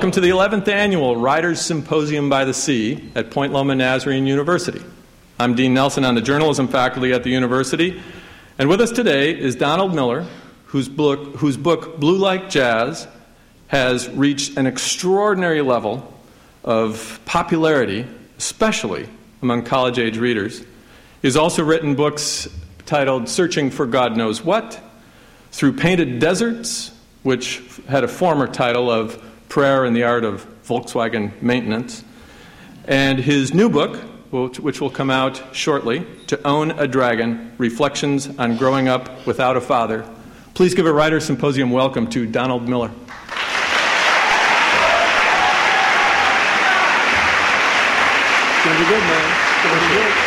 Welcome to the 11th Annual Writers' Symposium by the Sea at Point Loma Nazarene University. I'm Dean Nelson on the journalism faculty at the university, and with us today is Donald Miller, whose book Blue Like Jazz has reached an extraordinary level of popularity, especially among college-age readers. He's also written books titled Searching for God Knows What, Through Painted Deserts, which had a former title of Prayer in the Art of Volkswagen Maintenance, and his new book, which will come out shortly, To Own a Dragon, Reflections on Growing Up Without a Father. Please give a Writers' Symposium welcome to Donald Miller. It's going to be good, man. It's going to be good.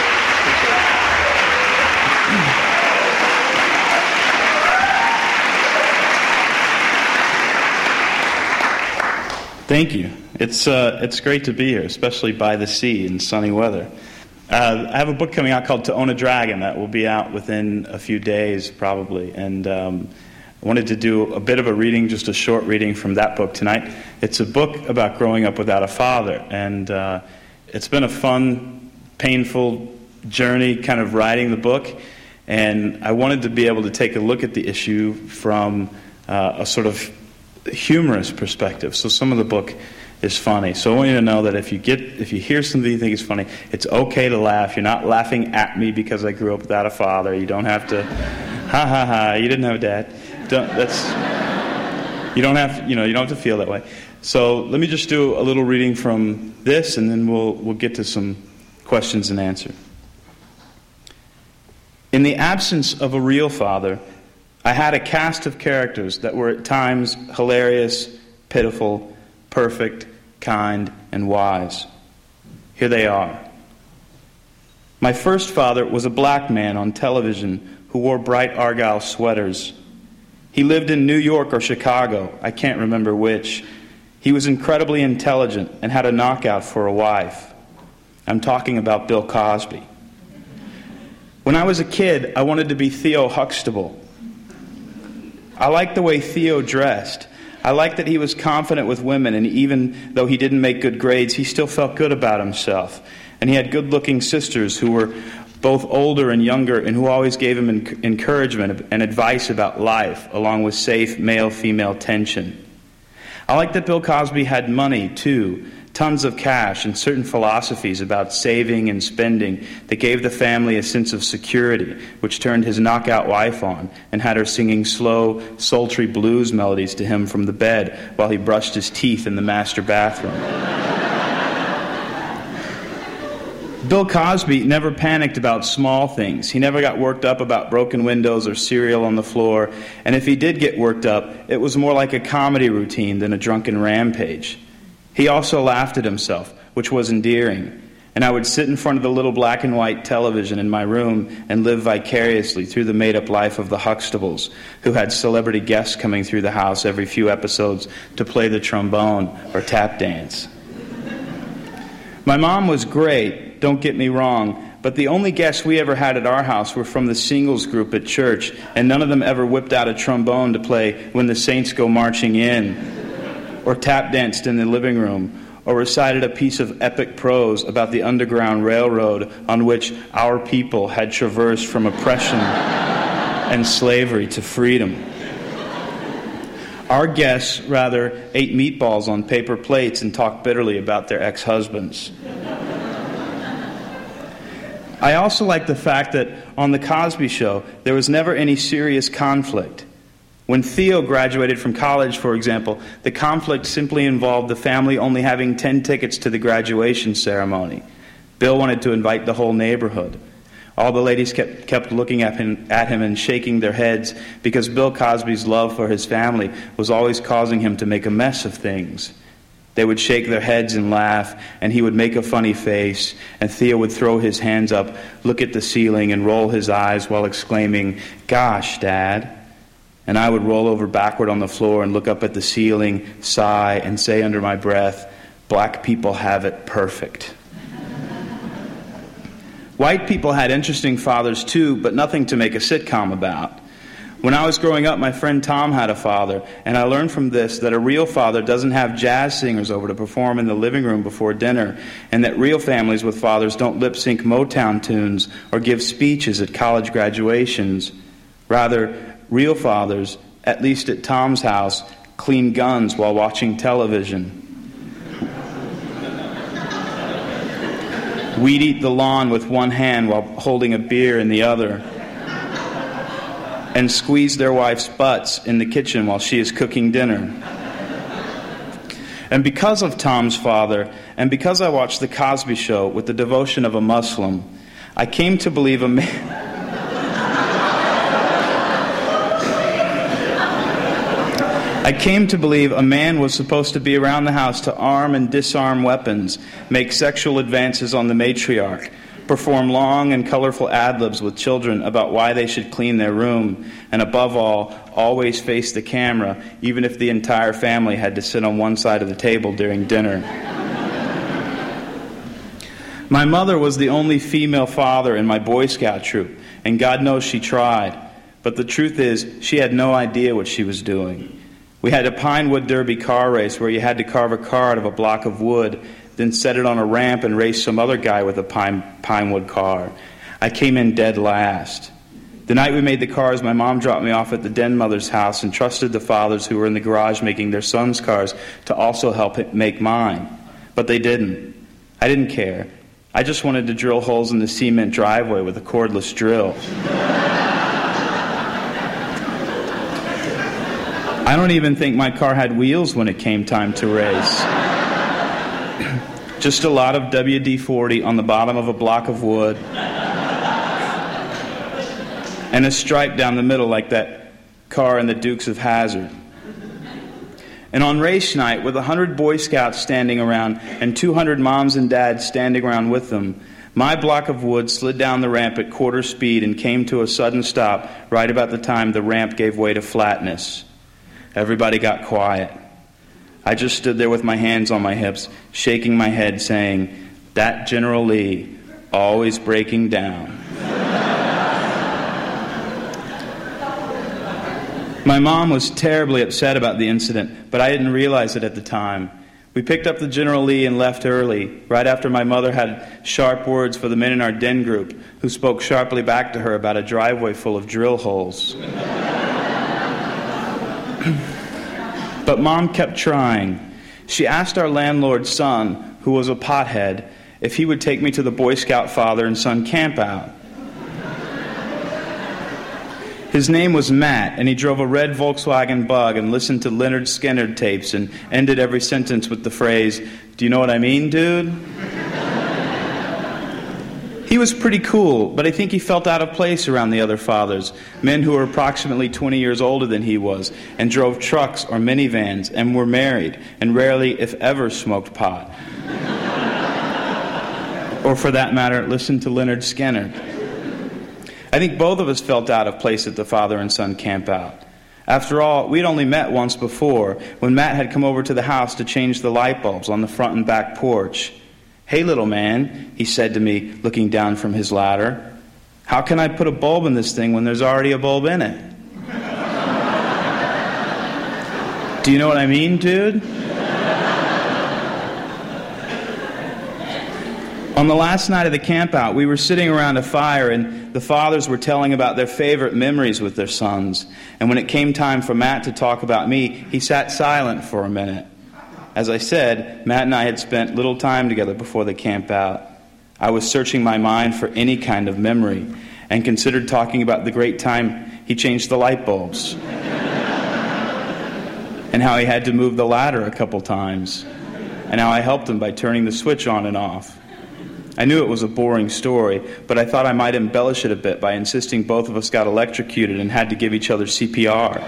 Thank you. It's great to be here, especially by the sea in sunny weather. I have a book coming out called To Own a Dragon that will be out within a few days, probably. And I wanted to do a bit of a reading, just a short reading from that book tonight. It's a book about growing up without a father. And it's been a fun, painful journey kind of writing the book. And I wanted to be able to take a look at the issue from a sort of humorous perspective. So some of the book is funny. So I want you to know that if you hear something you think is funny, it's okay to laugh. You're not laughing at me because I grew up without a father. You don't have to, ha ha ha, you didn't have a dad. You don't have to feel that way. So let me just do a little reading from this, and then we'll get to some questions and answer. In the absence of a real father, I had a cast of characters that were at times hilarious, pitiful, perfect, kind, and wise. Here they are. My first father was a black man on television who wore bright Argyle sweaters. He lived in New York or Chicago, I can't remember which. He was incredibly intelligent and had a knockout for a wife. I'm talking about Bill Cosby. When I was a kid, I wanted to be Theo Huxtable. I liked the way Theo dressed. I liked that he was confident with women, and even though he didn't make good grades, he still felt good about himself. And he had good-looking sisters who were both older and younger, and who always gave him encouragement and advice about life, along with safe male-female tension. I liked that Bill Cosby had money, too, tons of cash, and certain philosophies about saving and spending that gave the family a sense of security, which turned his knockout wife on and had her singing slow, sultry blues melodies to him from the bed while he brushed his teeth in the master bathroom. Bill Cosby never panicked about small things. He never got worked up about broken windows or cereal on the floor, and if he did get worked up, it was more like a comedy routine than a drunken rampage. He also laughed at himself, which was endearing, and I would sit in front of the little black and white television in my room and live vicariously through the made-up life of the Huxtables, who had celebrity guests coming through the house every few episodes to play the trombone or tap dance. My mom was great, don't get me wrong, but the only guests we ever had at our house were from the singles group at church, and none of them ever whipped out a trombone to play When the Saints Go Marching In, or tap danced in the living room, or recited a piece of epic prose about the Underground Railroad on which our people had traversed from oppression and slavery to freedom. Our guests rather ate meatballs on paper plates and talked bitterly about their ex-husbands. I also like the fact that on The Cosby Show, there was never any serious conflict. When Theo graduated from college, for example, the conflict simply involved the family only having 10 tickets to the graduation ceremony. Bill wanted to invite the whole neighborhood. All the ladies kept looking at him and shaking their heads because Bill Cosby's love for his family was always causing him to make a mess of things. They would shake their heads and laugh, and he would make a funny face, and Theo would throw his hands up, look at the ceiling, and roll his eyes while exclaiming, "Gosh, Dad." And I would roll over backward on the floor and look up at the ceiling, sigh, and say under my breath, "Black people have it perfect." White people had interesting fathers too, but nothing to make a sitcom about. When I was growing up, my friend Tom had a father, and I learned from this that a real father doesn't have jazz singers over to perform in the living room before dinner, and that real families with fathers don't lip-sync Motown tunes or give speeches at college graduations. Rather, real fathers, at least at Tom's house, clean guns while watching television. We'd eat the lawn with one hand while holding a beer in the other, and squeeze their wives' butts in the kitchen while she is cooking dinner. And because of Tom's father, and because I watched The Cosby Show with the devotion of a Muslim, I came to believe a man... I came to believe a man was supposed to be around the house to arm and disarm weapons, make sexual advances on the matriarch, perform long and colorful ad-libs with children about why they should clean their room, and above all, always face the camera, even if the entire family had to sit on one side of the table during dinner. My mother was the only female father in my Boy Scout troop, and God knows she tried. But the truth is, she had no idea what she was doing. We had a Pinewood Derby car race where you had to carve a car out of a block of wood, then set it on a ramp and race some other guy with a Pinewood car. I came in dead last. The night we made the cars, my mom dropped me off at the Den mother's house and trusted the fathers who were in the garage making their sons' cars to also help make mine. But they didn't. I didn't care. I just wanted to drill holes in the cement driveway with a cordless drill. I don't even think my car had wheels when it came time to race. Just a lot of WD-40 on the bottom of a block of wood and a stripe down the middle like that car in the Dukes of Hazzard. And on race night, with 100 Boy Scouts standing around and 200 moms and dads standing around with them, my block of wood slid down the ramp at quarter speed and came to a sudden stop right about the time the ramp gave way to flatness. Everybody got quiet. I just stood there with my hands on my hips, shaking my head, saying, "That General Lee, always breaking down." My mom was terribly upset about the incident, but I didn't realize it at the time. We picked up the General Lee and left early, right after my mother had sharp words for the men in our den group, who spoke sharply back to her about a driveway full of drill holes. But Mom kept trying. She asked our landlord's son, who was a pothead, if he would take me to the Boy Scout father and son campout. His name was Matt, and he drove a red Volkswagen Bug and listened to Leonard Skinner tapes and ended every sentence with the phrase, "Do you know what I mean, dude?" He was pretty cool, but I think he felt out of place around the other fathers, men who were approximately 20 years older than he was, and drove trucks or minivans, and were married, and rarely, if ever, smoked pot. Or for that matter, listened to Leonard Skinner. I think both of us felt out of place at the father and son campout. After all, we'd only met once before, when Matt had come over to the house to change the light bulbs on the front and back porch. "Hey, little man," he said to me, looking down from his ladder, "how can I put a bulb in this thing when there's already a bulb in it?" "Do you know what I mean, dude?" On the last night of the campout, we were sitting around a fire, and the fathers were telling about their favorite memories with their sons. And when it came time for Matt to talk about me, he sat silent for a minute. As I said, Matt and I had spent little time together before the campout. I was searching my mind for any kind of memory and considered talking about the great time he changed the light bulbs and how he had to move the ladder a couple times and how I helped him by turning the switch on and off. I knew it was a boring story, but I thought I might embellish it a bit by insisting both of us got electrocuted and had to give each other CPR.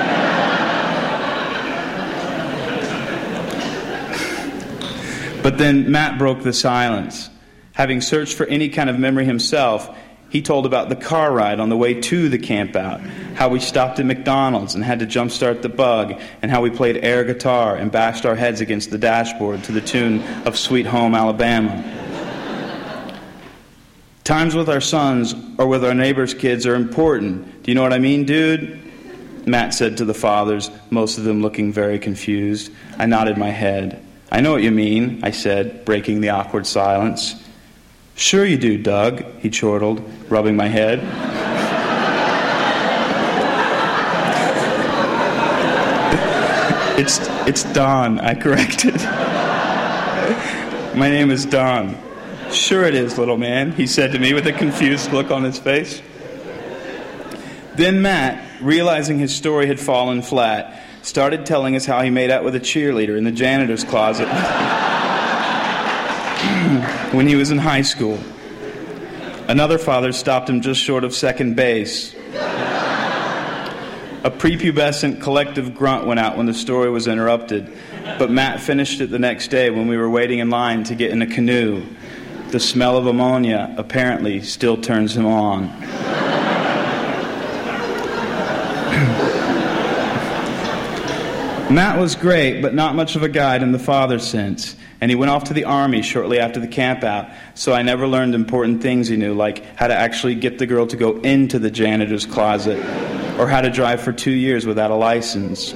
But then Matt broke the silence. Having searched for any kind of memory himself, he told about the car ride on the way to the campout, how we stopped at McDonald's and had to jumpstart the Bug, and how we played air guitar and bashed our heads against the dashboard to the tune of Sweet Home Alabama. Times with our sons or with our neighbors' kids are important. Do you know what I mean, dude? Matt said to the fathers, most of them looking very confused. I nodded my head. I know what you mean, I said, breaking the awkward silence. Sure you do, Doug, he chortled, rubbing my head. It's Don, I corrected. My name is Don. Sure it is, little man, he said to me with a confused look on his face. Then Matt, realizing his story had fallen flat, started telling us how he made out with a cheerleader in the janitor's closet when he was in high school. Another father stopped him just short of second base. A prepubescent collective grunt went out when the story was interrupted, but Matt finished it the next day when we were waiting in line to get in a canoe. The smell of ammonia apparently still turns him on. Matt was great, but not much of a guide in the father sense, and he went off to the Army shortly after the campout, so I never learned important things he knew, like how to actually get the girl to go into the janitor's closet, or how to drive for 2 years without a license.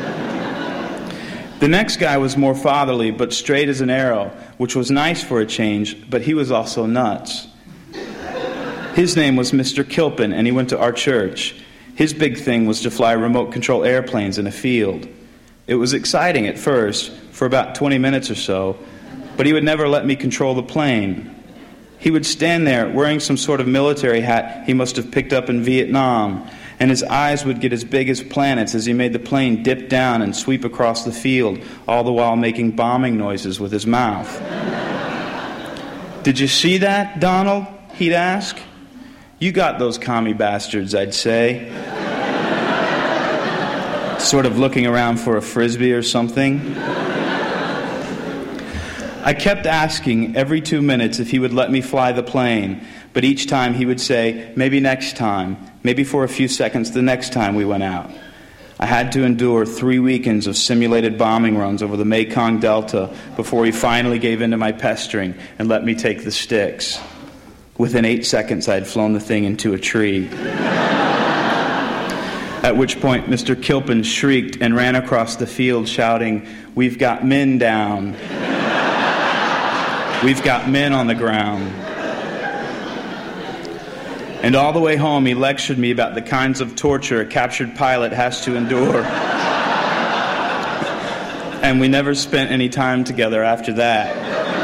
The next guy was more fatherly, but straight as an arrow, which was nice for a change, but he was also nuts. His name was Mr. Kilpin, and he went to our church. His big thing was to fly remote control airplanes in a field. It was exciting at first, for about 20 minutes or so, but he would never let me control the plane. He would stand there wearing some sort of military hat he must have picked up in Vietnam, and his eyes would get as big as planets as he made the plane dip down and sweep across the field, all the while making bombing noises with his mouth. Did you see that, Donald? He'd ask. You got those commie bastards, I'd say. Sort of looking around for a frisbee or something. I kept asking every 2 minutes if he would let me fly the plane, but each time he would say, maybe next time, maybe for a few seconds the next time we went out. I had to endure 3 weekends of simulated bombing runs over the Mekong Delta before he finally gave in to my pestering and let me take the sticks. Within 8 seconds, I had flown the thing into a tree. At which point, Mr. Kilpin shrieked and ran across the field shouting, "We've got men down. We've got men on the ground." And all the way home, he lectured me about the kinds of torture a captured pilot has to endure. And we never spent any time together after that.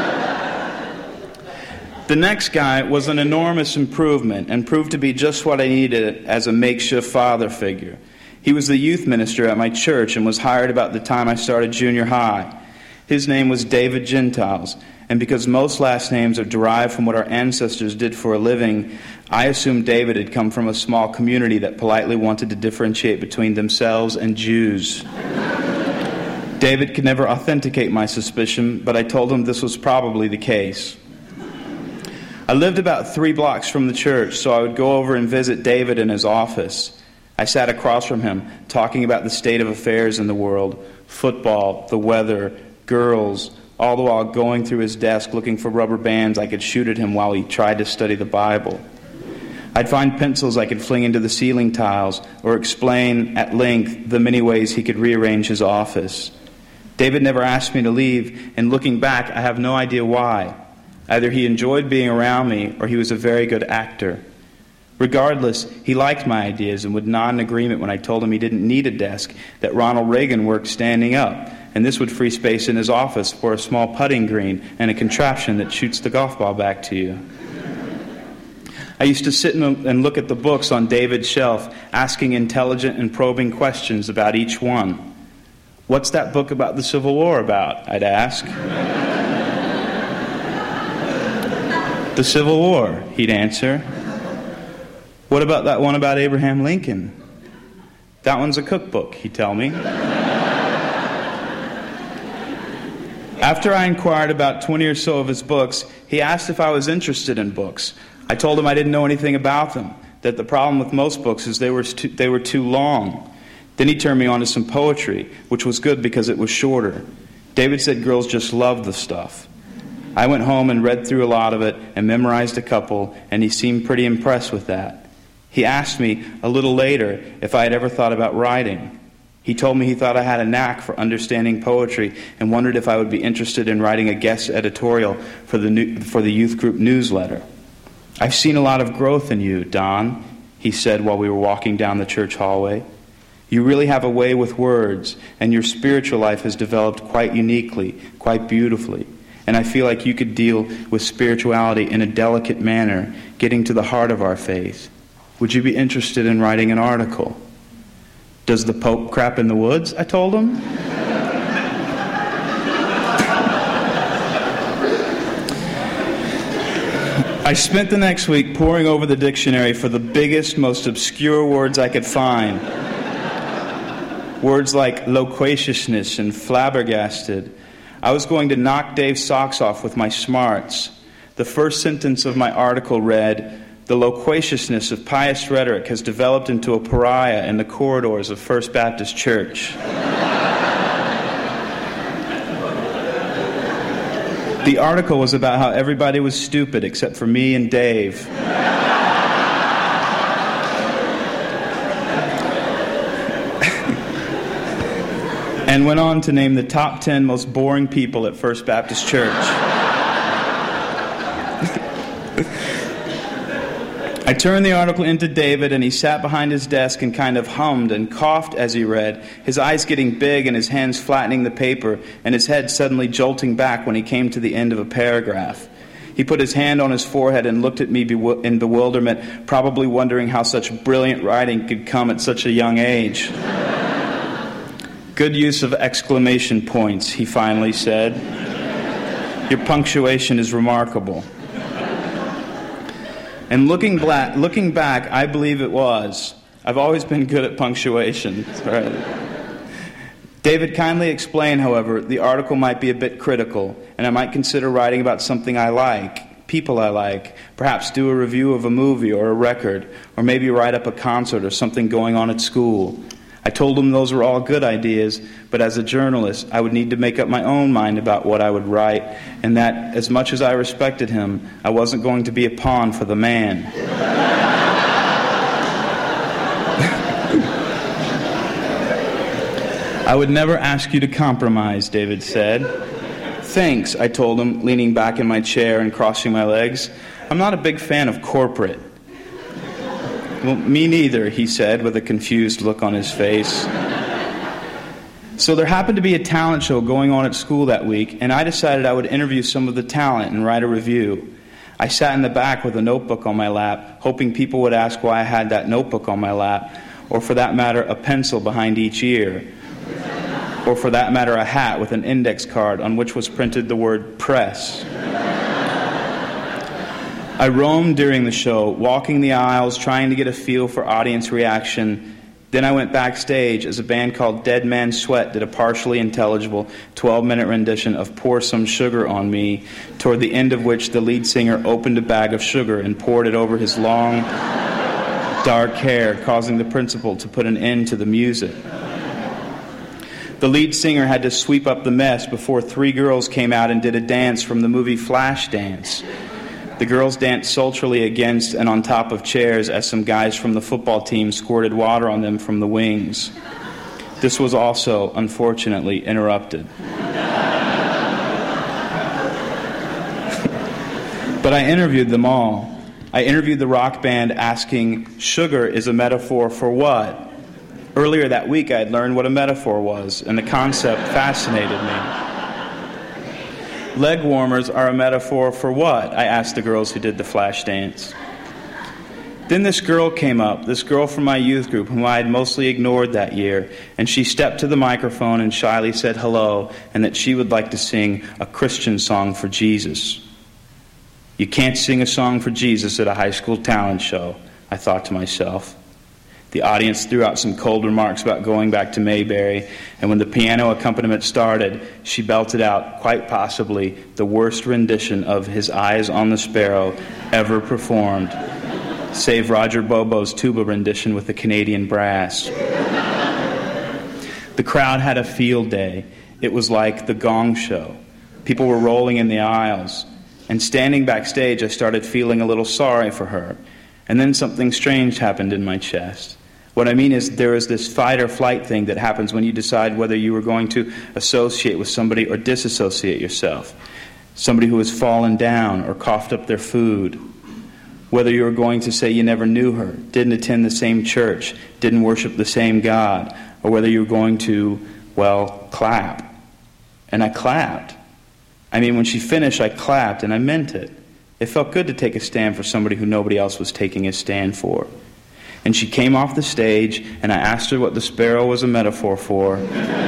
The next guy was an enormous improvement and proved to be just what I needed as a makeshift father figure. He was the youth minister at my church and was hired about the time I started junior high. His name was David Gentiles, and because most last names are derived from what our ancestors did for a living, I assumed David had come from a small community that politely wanted to differentiate between themselves and Jews. David could never authenticate my suspicion, but I told him this was probably the case. I lived about 3 blocks from the church, so I would go over and visit David in his office. I sat across from him, talking about the state of affairs in the world, football, the weather, girls, all the while going through his desk looking for rubber bands I could shoot at him while he tried to study the Bible. I'd find pencils I could fling into the ceiling tiles or explain at length the many ways he could rearrange his office. David never asked me to leave, and looking back, I have no idea why. Either he enjoyed being around me, or he was a very good actor. Regardless, he liked my ideas and would nod in agreement when I told him he didn't need a desk, that Ronald Reagan worked standing up, and this would free space in his office for a small putting green and a contraption that shoots the golf ball back to you. I used to sit and look at the books on David's shelf, asking intelligent and probing questions about each one. "What's that book about the Civil War about?" I'd ask. "The Civil War," he'd answer. "What about that one about Abraham Lincoln?" "That one's a cookbook," he'd tell me. After I inquired about 20 or so of his books, he asked if I was interested in books. I told him I didn't know anything about them, that the problem with most books is they were too long. Then he turned me on to some poetry, which was good because it was shorter. David said girls just loved the stuff. I went home and read through a lot of it and memorized a couple, and he seemed pretty impressed with that. He asked me a little later if I had ever thought about writing. He told me he thought I had a knack for understanding poetry and wondered if I would be interested in writing a guest editorial for the youth group newsletter. "I've seen a lot of growth in you, Don," he said while we were walking down the church hallway. "You really have a way with words, and your spiritual life has developed quite uniquely, quite beautifully. And I feel like you could deal with spirituality in a delicate manner, getting to the heart of our faith. Would you be interested in writing an article?" "Does the Pope crap in the woods?" I told him. I spent the next week poring over the dictionary for the biggest, most obscure words I could find. Words like loquaciousness and flabbergasted. I was going to knock Dave's socks off with my smarts. The first sentence of my article read, "The loquaciousness of pious rhetoric has developed into a pariah in the corridors of First Baptist Church." The article was about how everybody was stupid except for me and Dave. And went on to name the top 10 most boring people at First Baptist Church. I turned the article into David, and he sat behind his desk and kind of hummed and coughed as he read, his eyes getting big and his hands flattening the paper, and his head suddenly jolting back when he came to the end of a paragraph. He put his hand on his forehead and looked at me in bewilderment, probably wondering how such brilliant writing could come at such a young age. "Good use of exclamation points," he finally said. "Your punctuation is remarkable." And looking back, I believe it was. I've always been good at punctuation. Right. David kindly explained, however, the article might be a bit critical, and I might consider writing about something I like, people I like, perhaps do a review of a movie or a record, or maybe write up a concert or something going on at school. I told him those were all good ideas, but as a journalist, I would need to make up my own mind about what I would write, and that, as much as I respected him, I wasn't going to be a pawn for the man. "I would never ask you to compromise," David said. "Thanks," I told him, leaning back in my chair and crossing my legs. "I'm not a big fan of corporate." "Well, me neither," he said with a confused look on his face. So there happened to be a talent show going on at school that week, and I decided I would interview some of the talent and write a review. I sat in the back with a notebook on my lap, hoping people would ask why I had that notebook on my lap, or for that matter, a pencil behind each ear, or for that matter, a hat with an index card on which was printed the word press. I roamed during the show, walking the aisles, trying to get a feel for audience reaction. Then I went backstage as a band called Dead Man Sweat did a partially intelligible 12-minute rendition of Pour Some Sugar on Me, toward the end of which the lead singer opened a bag of sugar and poured it over his long, dark hair, causing the principal to put an end to the music. The lead singer had to sweep up the mess before 3 girls came out and did a dance from the movie Flashdance. The girls danced sultrily against and on top of chairs as some guys from the football team squirted water on them from the wings. This was also, unfortunately, interrupted. But I interviewed them all. I interviewed the rock band asking, "Sugar is a metaphor for what?" Earlier that week I had learned what a metaphor was, and the concept fascinated me. "Leg warmers are a metaphor for what?" I asked the girls who did the flash dance. Then this girl came up, this girl from my youth group whom I had mostly ignored that year, and she stepped to the microphone and shyly said hello, and that she would like to sing a Christian song for Jesus. You can't sing a song for Jesus at a high school talent show, I thought to myself. The audience threw out some cold remarks about going back to Mayberry, and when the piano accompaniment started, she belted out, quite possibly, the worst rendition of His Eyes on the Sparrow ever performed, save Roger Bobo's tuba rendition with the Canadian brass. The crowd had a field day. It was like the Gong Show. People were rolling in the aisles. And standing backstage, I started feeling a little sorry for her. And then something strange happened in my chest. What I mean is there is this fight or flight thing that happens when you decide whether you are going to associate with somebody or disassociate yourself. Somebody who has fallen down or coughed up their food. Whether you are going to say you never knew her, didn't attend the same church, didn't worship the same God, or whether you're going to, well, clap. And I clapped. I mean, when she finished, I clapped, and I meant it. It felt good to take a stand for somebody who nobody else was taking a stand for. And she came off the stage, and I asked her what the sparrow was a metaphor for.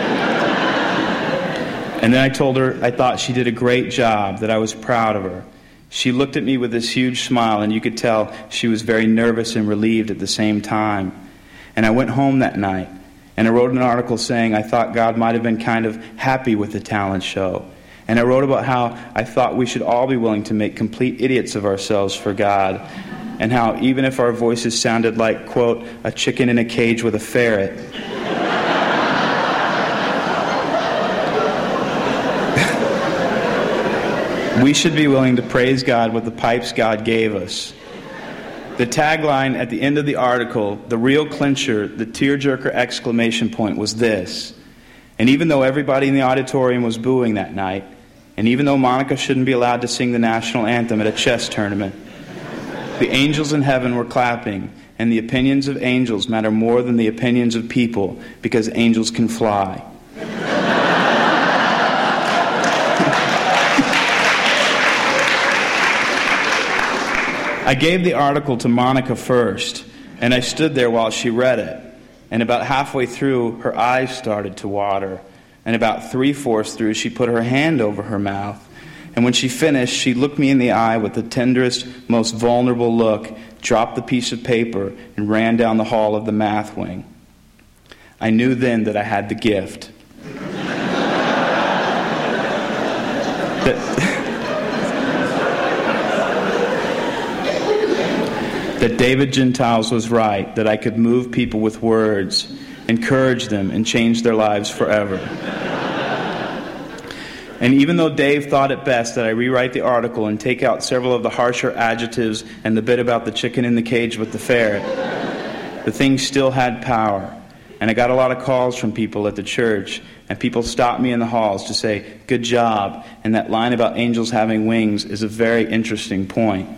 And then I told her I thought she did a great job, that I was proud of her. She looked at me with this huge smile, and you could tell she was very nervous and relieved at the same time. And I went home that night, and I wrote an article saying I thought God might have been kind of happy with the talent show. And I wrote about how I thought we should all be willing to make complete idiots of ourselves for God, and how even if our voices sounded like, quote, a chicken in a cage with a ferret, we should be willing to praise God with the pipes God gave us. The tagline at the end of the article, the real clincher, the tearjerker exclamation point was this. And even though everybody in the auditorium was booing that night, and even though Monica shouldn't be allowed to sing the national anthem at a chess tournament, the angels in heaven were clapping, and the opinions of angels matter more than the opinions of people, because angels can fly. I gave the article to Monica first, and I stood there while she read it. And about halfway through, her eyes started to water. And about 3/4 through, she put her hand over her mouth. And when she finished, she looked me in the eye with the tenderest, most vulnerable look, dropped the piece of paper, and ran down the hall of the math wing. I knew then that I had the gift. That David Gentiles was right, that I could move people with words, encourage them, and change their lives forever. And even though Dave thought it best that I rewrite the article and take out several of the harsher adjectives and the bit about the chicken in the cage with the ferret, the thing still had power. And I got a lot of calls from people at the church, and people stopped me in the halls to say, "Good job," and that line about angels having wings is a very interesting point.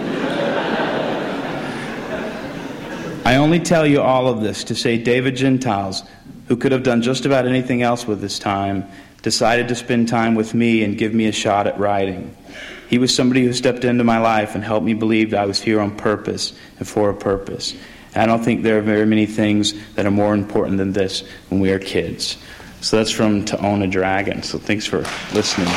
I only tell you all of this to say David Gentiles, who could have done just about anything else with his time, decided to spend time with me and give me a shot at writing. He was somebody who stepped into my life and helped me believe I was here on purpose and for a purpose. And I don't think there are very many things that are more important than this when we are kids. So that's from To Own a Dragon. So thanks for listening.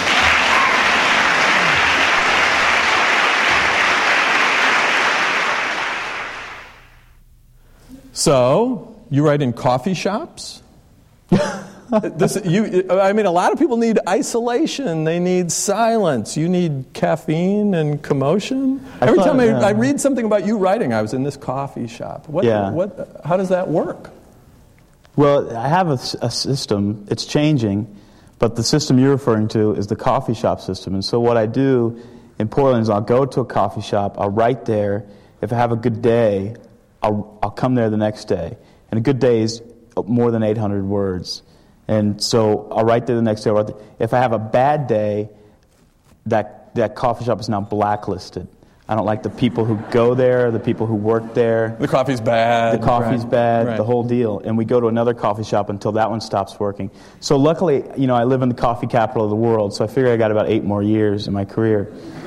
So, you write in coffee shops? A lot of people need isolation. They need silence. You need caffeine and commotion. Every time I read something about you writing, I was in this coffee shop. How does that work? Well, I have a system. It's changing, but the system you're referring to is the coffee shop system. And so what I do in Portland is I'll go to a coffee shop. I'll write there. If I have a good day, I'll come there the next day. And a good day is more than 800 words. And so I'll write there the next day. If I have a bad day, that coffee shop is now blacklisted. I don't like the people who go there, the people who work there. The coffee's bad. The coffee's bad, the whole deal. And we go to another coffee shop until that one stops working. So luckily, I live in the coffee capital of the world, so I figure I got about 8 more years in my career.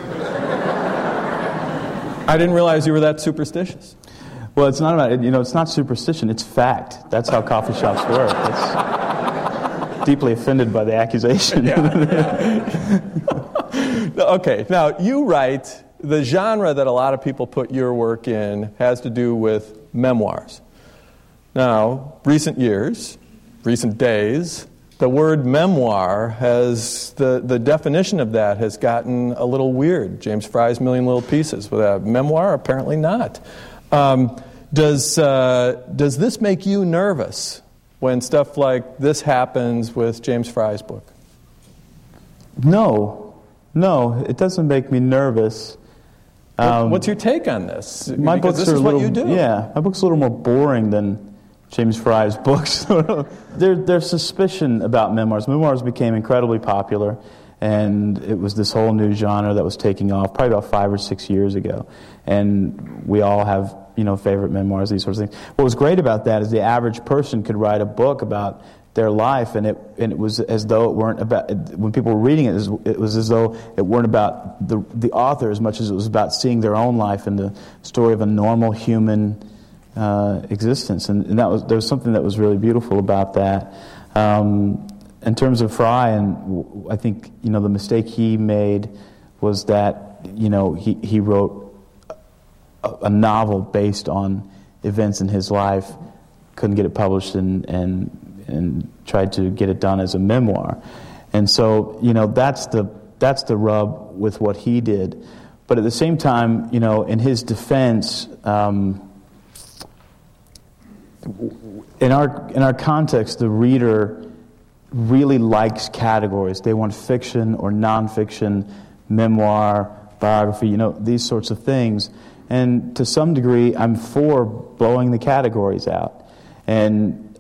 I didn't realize you were that superstitious. Well, it's not about it's not superstition. It's fact. That's how coffee shops work. It's deeply offended by the accusation. Okay, now you write. The genre that a lot of people put your work in has to do with memoirs. Now, recent days, the word memoir has the definition of that has gotten a little weird. James Fry's Million Little Pieces. With a memoir, apparently not. Does this make you nervous when stuff like this happens with James Fry's book? No. No, it doesn't make me nervous. What's your take on this? My Because books this are is a little, what you do. Yeah, my book's a little more boring than James Fry's books. There's suspicion about memoirs. Memoirs became incredibly popular, and it was this whole new genre that was taking off probably about 5 or 6 years ago. And we all have, favorite memoirs, these sorts of things. What was great about that is the average person could write a book about their life, and it was as though it weren't about, when people were reading it, it was as though it weren't about the author as much as it was about seeing their own life and the story of a normal human existence. And there was something that was really beautiful about that. In terms of Fry, and I think the mistake he made was that he wrote a novel based on events in his life, couldn't get it published, and tried to get it done as a memoir. And so that's the rub with what he did. But at the same time, in his defense, in our context, the reader really likes categories. They want fiction or nonfiction, memoir, biography, these sorts of things. And to some degree, I'm for blowing the categories out. And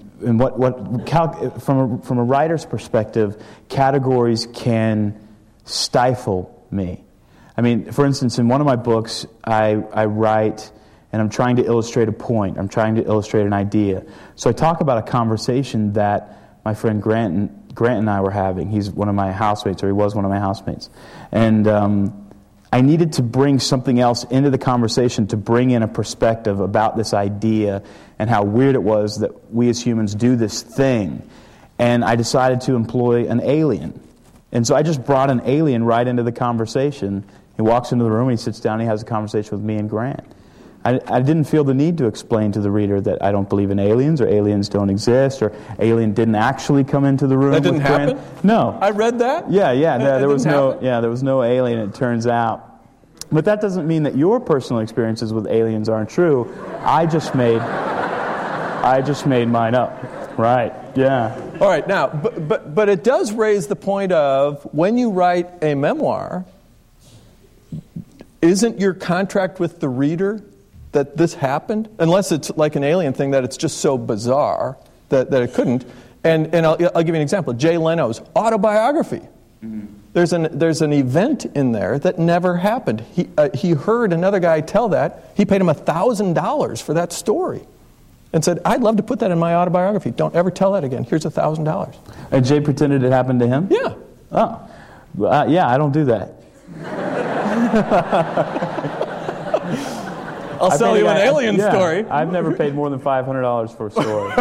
from a writer's perspective, categories can stifle me. I mean, for instance, in one of my books, I write, and I'm trying to illustrate a point. I'm trying to illustrate an idea. So I talk about a conversation that my friend Grant and I were having. He's one of my housemates, or he was one of my housemates. And I needed to bring something else into the conversation to bring in a perspective about this idea and how weird it was that we as humans do this thing. And I decided to employ an alien. And so I just brought an alien right into the conversation. He walks into the room, he sits down, he has a conversation with me and Grant. I didn't feel the need to explain to the reader that I don't believe in aliens, or aliens don't exist, or alien didn't actually come into the room. That didn't with Grant. happen? No. I read that? Yeah. There was happen? no alien, it turns out. But that doesn't mean that your personal experiences with aliens aren't true. I just made mine up. Right. Yeah. All right. Now, but it does raise the point of, when you write a memoir, isn't your contract with the reader that this happened? Unless it's like an alien thing, that it's just so bizarre that it couldn't. And I'll give you an example. Jay Leno's autobiography. Mm-hmm. There's an event in there that never happened. He heard another guy tell that. He paid him $1,000 for that story, and said, "I'd love to put that in my autobiography. Don't ever tell that again. Here's $1,000." And Jay pretended it happened to him? Yeah. Oh. Yeah, I don't do that. I'll sell you an alien story. I've never paid more than $500 for a story.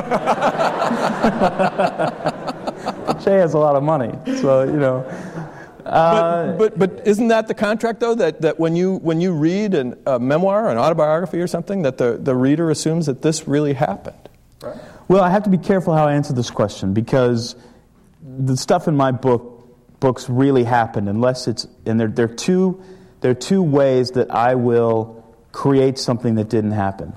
Jay has a lot of money, so But isn't that the contract, though? That when you read a memoir, an autobiography, or something, that the reader assumes that this really happened. Right. Well, I have to be careful how I answer this question, because the stuff in my books really happened, unless it's, and there are two ways that I will create something that didn't happen.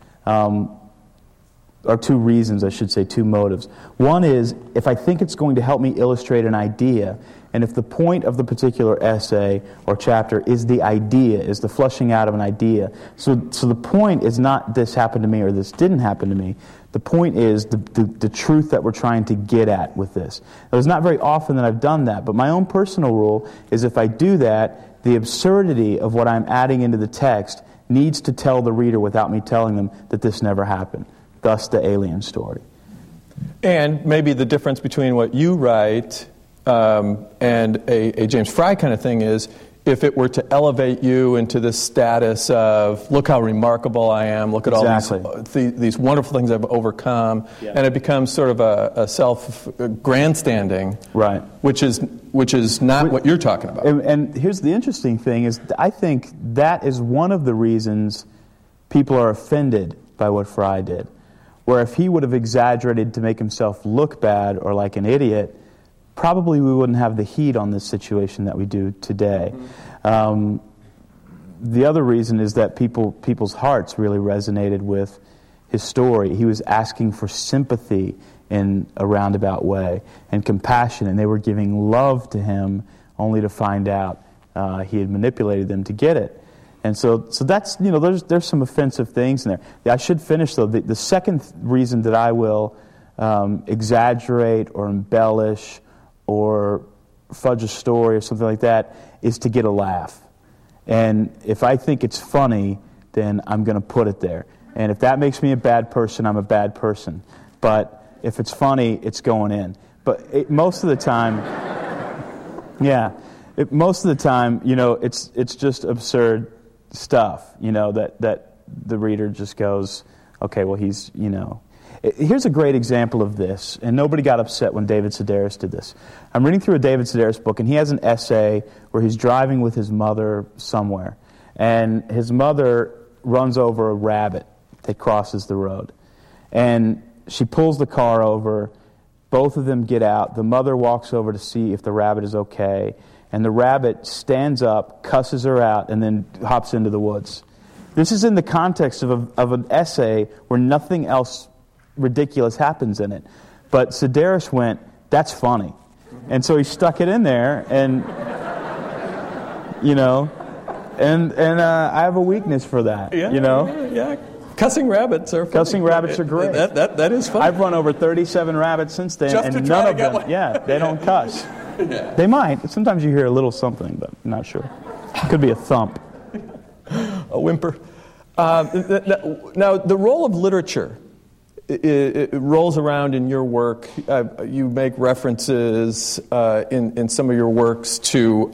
Or two reasons, I should say, two motives. One is, if I think it's going to help me illustrate an idea, and if the point of the particular essay or chapter is the idea, is the fleshing out of an idea. So the point is not this happened to me or this didn't happen to me. The point is the truth that we're trying to get at with this. Now, it's not very often that I've done that, but my own personal rule is, if I do that, the absurdity of what I'm adding into the text needs to tell the reader without me telling them that this never happened. Thus the alien story. And maybe the difference between what you write and a James Fry kind of thing is, if it were to elevate you into this status of, look how remarkable I am, look at all these wonderful things I've overcome, and it becomes sort of a self-grandstanding, right? Which is not what you're talking about. And here's the interesting thing, is I think that is one of the reasons people are offended by what Fry did. Where if he would have exaggerated to make himself look bad or like an idiot, probably we wouldn't have the heat on this situation that we do today. Mm-hmm. The other reason is that people's hearts really resonated with his story. He was asking for sympathy in a roundabout way, and compassion, and they were giving love to him only to find out he had manipulated them to get it. And so that's, there's some offensive things in there. I should finish, though. The second reason that I will exaggerate or embellish or fudge a story or something like that is to get a laugh. And if I think it's funny, then I'm going to put it there. And if that makes me a bad person, I'm a bad person. But if it's funny, it's going in. But most of the time, most of the time, it's just absurd stuff, that the reader just goes, okay, well, he's. Here's a great example of this, and nobody got upset when David Sedaris did this. I'm reading through a David Sedaris book, and he has an essay where he's driving with his mother somewhere, and his mother runs over a rabbit that crosses the road. And she pulls the car over, both of them get out, the mother walks over to see if the rabbit is okay, and the rabbit stands up, cusses her out, and then hops into the woods. This is in the context of an essay where nothing else ridiculous happens in it. But Sedaris went, that's funny. And so he stuck it in there, and, and I have a weakness for that, Yeah. Cussing rabbits are funny. Cussing rabbits are great. That is fun. I've run over 37 rabbits since then, Just and to try none to of them, get one. they don't cuss. Yeah. They might. Sometimes you hear a little something, but I'm not sure. Could be a thump. A whimper. Now, the role of literature, it rolls around in your work. You make references in some of your works to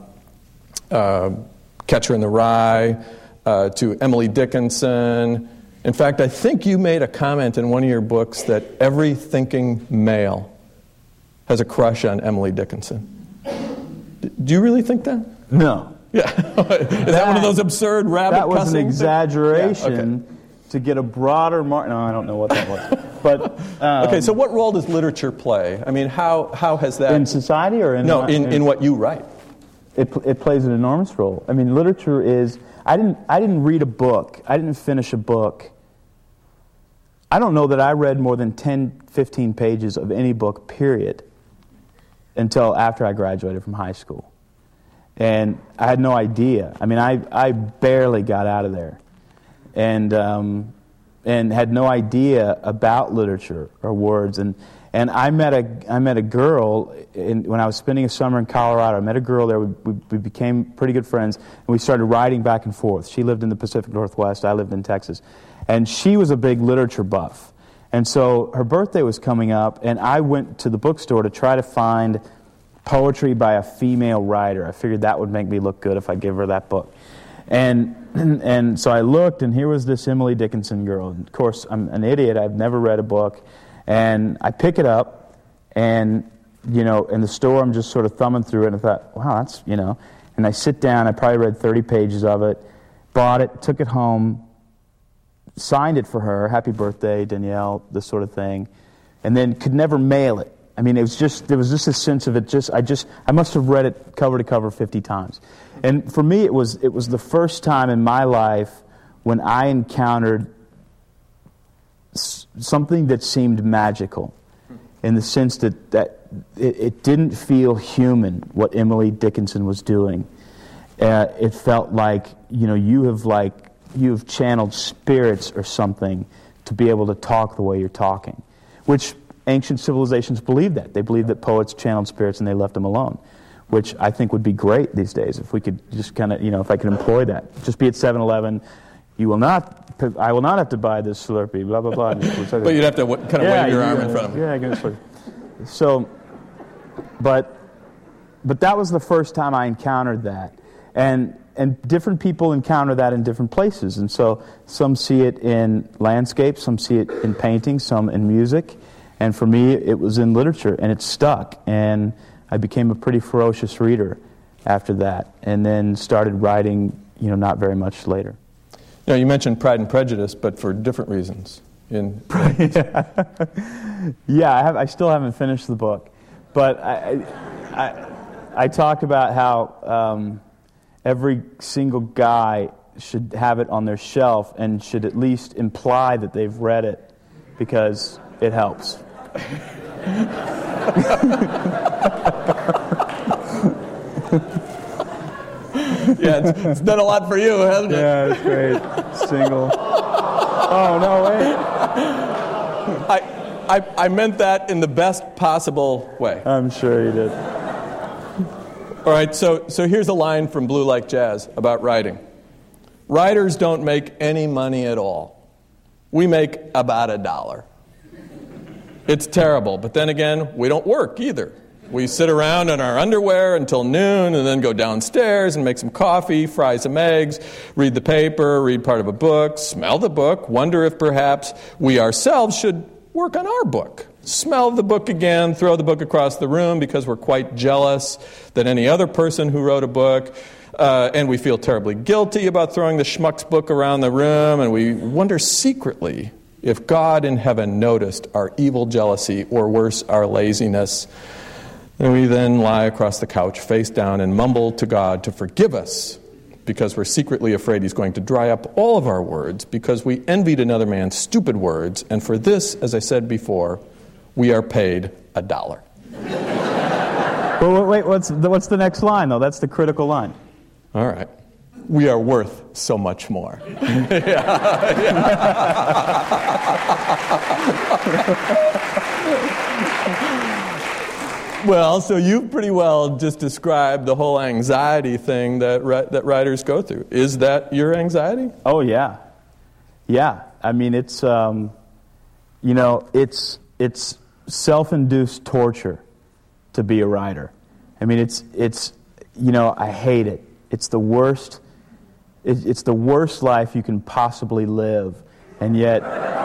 Catcher in the Rye, to Emily Dickinson. In fact, I think you made a comment in one of your books that every thinking male has a crush on Emily Dickinson. Do you really think that? No. Yeah. Is that one of those absurd rabbit That was an cussing exaggeration Yeah, okay. to get a broader mark. No, I don't know what that was. But Okay, so what role does literature play? I mean, how has that... in society or in... No, in what you write. It plays an enormous role. I mean, literature is... I didn't read a book. I didn't finish a book. I don't know that I read more than 10, 15 pages of any book, period, until after I graduated from high school. And I had no idea. I mean, I barely got out of there. And had no idea about literature or words. And I met a girl when I was spending a summer in Colorado. I met a girl there. We became pretty good friends, and we started riding back and forth. She lived in the Pacific Northwest. I lived in Texas. And she was a big literature buff. And so her birthday was coming up, and I went to the bookstore to try to find poetry by a female writer. I figured that would make me look good if I give her that book. And so I looked, and here was this Emily Dickinson girl. And of course, I'm an idiot. I've never read a book. And I pick it up, and, in the store, I'm just sort of thumbing through it, and I thought, wow, that's, And I sit down. I probably read 30 pages of it, bought it, took it home, signed it for her, happy birthday, Danielle, this sort of thing, and then could never mail it. I mean, there was just a sense of it. I must have read it cover to cover 50 times. And for me, it was the first time in my life when I encountered something that seemed magical, in the sense that it didn't feel human what Emily Dickinson was doing. It felt like you have channeled spirits or something to be able to talk the way you're talking, which ancient civilizations believed that. They believed that poets channeled spirits and they left them alone, which I think would be great these days if we could just kind of, if I could employ that. Just be at 7-Eleven, I will not have to buy this Slurpee, blah, blah, blah. But you'd have to kind of wave your arm in front of them. Yeah, I guess. So, but that was the first time I encountered that. And different people encounter that in different places. And so some see it in landscape, some see it in painting, some in music. And for me, it was in literature, and it stuck. And I became a pretty ferocious reader after that, and then started writing, not very much later. You mentioned Pride and Prejudice, but for different reasons. Yeah, I still haven't finished the book, but I talk about how every single guy should have it on their shelf and should at least imply that they've read it, because it helps. Yeah, it's done a lot for you, hasn't it? Yeah, it's great. Single. Oh, no, wait. I meant that in the best possible way. I'm sure you did. All right, so here's a line from Blue Like Jazz about writing. Writers don't make any money at all. We make about $1. It's terrible, but then again, we don't work either. We sit around in our underwear until noon and then go downstairs and make some coffee, fry some eggs, read the paper, read part of a book, smell the book, wonder if perhaps we ourselves should work on our book. Smell the book again, throw the book across the room because we're quite jealous that any other person who wrote a book, and we feel terribly guilty about throwing the schmuck's book around the room, and we wonder secretly if God in heaven noticed our evil jealousy, or worse, our laziness. And we then lie across the couch face down and mumble to God to forgive us because we're secretly afraid he's going to dry up all of our words because we envied another man's stupid words, and for this, as I said before, we are paid $1. Well, wait, what's the next line, though? That's the critical line. All right. We are worth so much more. Well, so you've pretty well just described the whole anxiety thing that writers go through. Is that your anxiety? Oh, yeah. Yeah. I mean, it's, it's self-induced torture to be a writer. I mean, it's I hate it. It's the worst. It's the worst life you can possibly live, and yet,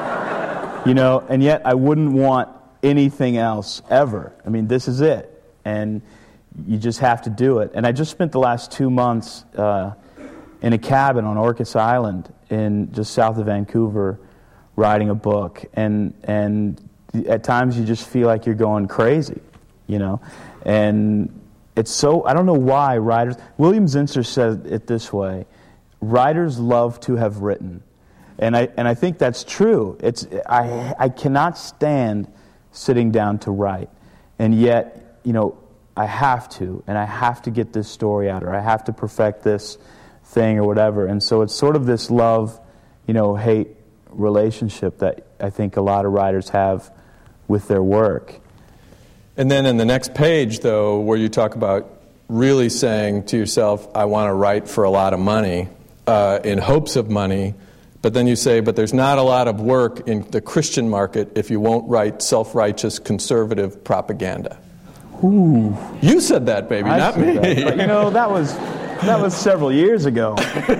I wouldn't want anything else ever. I mean, this is it, and you just have to do it. And I just spent the last 2 months in a cabin on Orcas Island, in just south of Vancouver, writing a book, and at times you just feel like you're going crazy, and it's so, I don't know why writers, William Zinsser said it this way: writers love to have written. And I think that's true. I cannot stand sitting down to write. And yet, I have to, and I have to get this story out, or I have to perfect this thing or whatever. And so it's sort of this love, hate relationship that I think a lot of writers have with their work. And then in the next page, though, where you talk about really saying to yourself, I want to write for a lot of money, in hopes of money, but then you say, but there's not a lot of work in the Christian market if you won't write self-righteous conservative propaganda. Ooh. You said that, baby, not me. But, that was several years ago.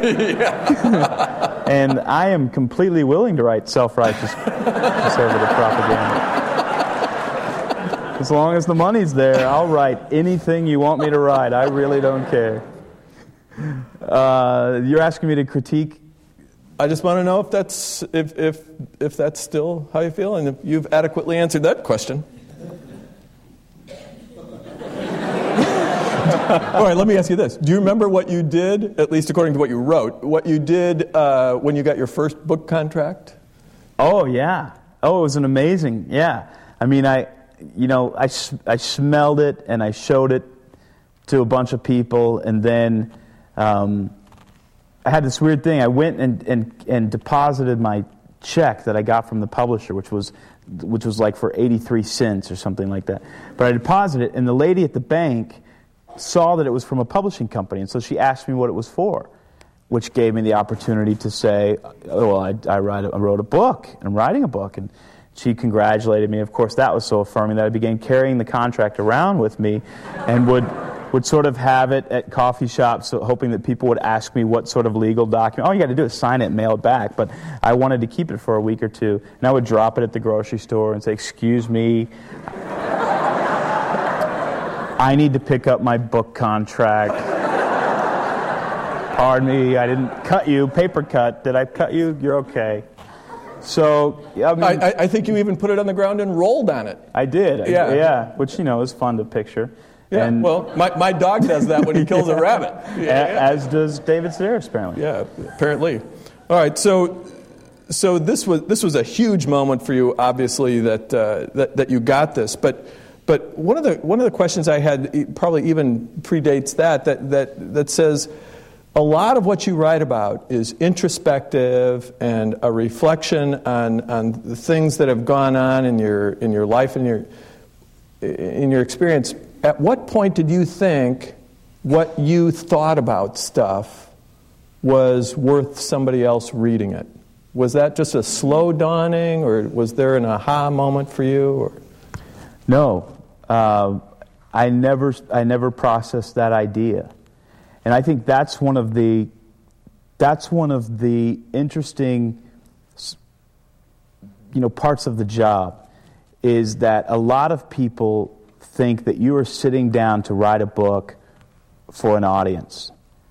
And I am completely willing to write self-righteous conservative propaganda. As long as the money's there, I'll write anything you want me to write. I really don't care. You're asking me to critique? I just want to know if that's if that's still how you feel, and if you've adequately answered that question. All right, let me ask you this. Do you remember what you did, at least according to what you wrote, what you did when you got your first book contract? Oh, yeah. Oh, it was an amazing, yeah. I mean, I smelled it and I showed it to a bunch of people, and then I had this weird thing. I went and deposited my check that I got from the publisher, which was like for 83 cents or something like that. But I deposited it, and the lady at the bank saw that it was from a publishing company, and so she asked me what it was for, which gave me the opportunity to say, oh, well, I wrote a book, and I'm writing a book, and she congratulated me. Of course, that was so affirming that I began carrying the contract around with me and would sort of have it at coffee shops, so hoping that people would ask me what sort of legal document. All you got to do is sign it and mail it back. But I wanted to keep it for a week or two, and I would drop it at the grocery store and say, excuse me, I need to pick up my book contract. Pardon me, I didn't cut you. Paper cut. Did I cut you? You're okay. So, I mean, I think you even put it on the ground and rolled on it. I did. Yeah. Which, is fun to picture. Yeah, and well, my dog does that when he kills a rabbit. As does David Sedaris, apparently. Yeah, apparently. All right, so this was a huge moment for you, obviously, that you got this. But one of the questions I had probably even predates that says, a lot of what you write about is introspective and a reflection on the things that have gone on in your life and in your experience. At what point did you think what you thought about stuff was worth somebody else reading it? Was that just a slow dawning, or was there an aha moment for you? Or? No, I never processed that idea, and I think that's one of the interesting, parts of the job, is that a lot of people think that you are sitting down to write a book for an audience,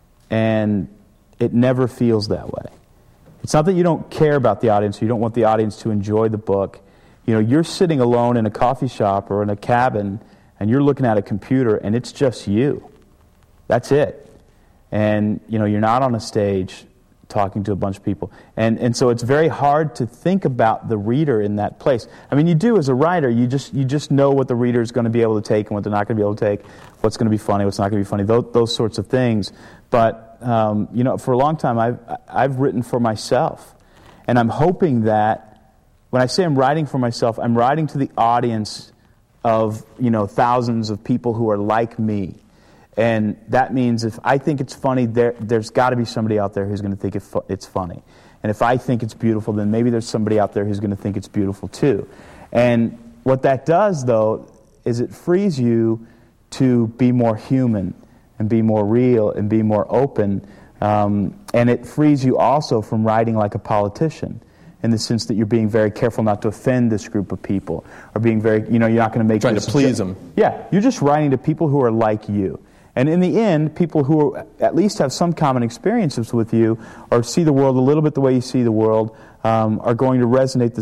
and it never feels that way. It's not that you don't care about the audience, or you don't want the audience to enjoy the book. You're sitting alone in a coffee shop or in a cabin, and you're looking at a computer, and it's just you. That's it. And, you're not on a stage talking to a bunch of people. And so it's very hard to think about the reader in that place. I mean, you do as a writer, you just know what the reader is going to be able to take and what they're not going to be able to take, what's going to be funny, what's not going to be funny, those sorts of things. But, for a long time, I've written for myself. And I'm hoping that when I say I'm writing for myself, I'm writing to the audience of, thousands of people who are like me. And that means if I think it's funny, there's got to be somebody out there who's going to think it's funny. And if I think it's beautiful, then maybe there's somebody out there who's going to think it's beautiful too. And what that does, though, is it frees you to be more human and be more real and be more open. And it frees you also from writing like a politician, in the sense that you're being very careful not to offend this group of people, or being very, you're not going to make trying to please them. Yeah, you're just writing to people who are like you. And in the end, people who at least have some common experiences with you, or see the world a little bit the way you see the world, are going to resonate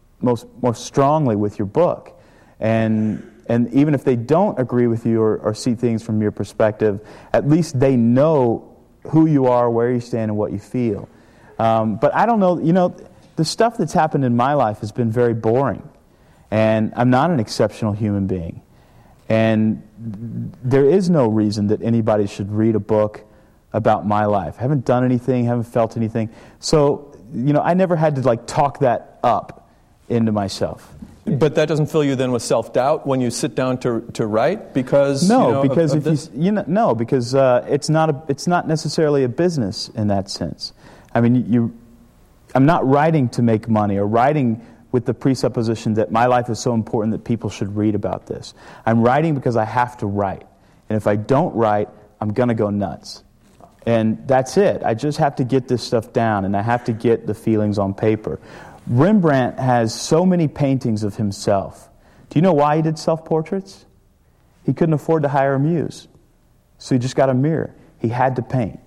more strongly with your book. And even if they don't agree with you or see things from your perspective, at least they know who you are, where you stand, and what you feel. But I don't know, the stuff that's happened in my life has been very boring. And I'm not an exceptional human being. And there is no reason that anybody should read a book about my life. I haven't done anything, haven't felt anything. So, I never had to talk that up into myself. But that doesn't fill you then with self-doubt when you sit down to write, because because because it's not necessarily a business in that sense. I mean, I'm not writing to make money or writing with the presupposition that my life is so important that people should read about this. I'm writing because I have to write. And if I don't write, I'm going to go nuts. And that's it. I just have to get this stuff down, and I have to get the feelings on paper. Rembrandt has so many paintings of himself. Do you know why he did self-portraits? He couldn't afford to hire a muse. So he just got a mirror. He had to paint.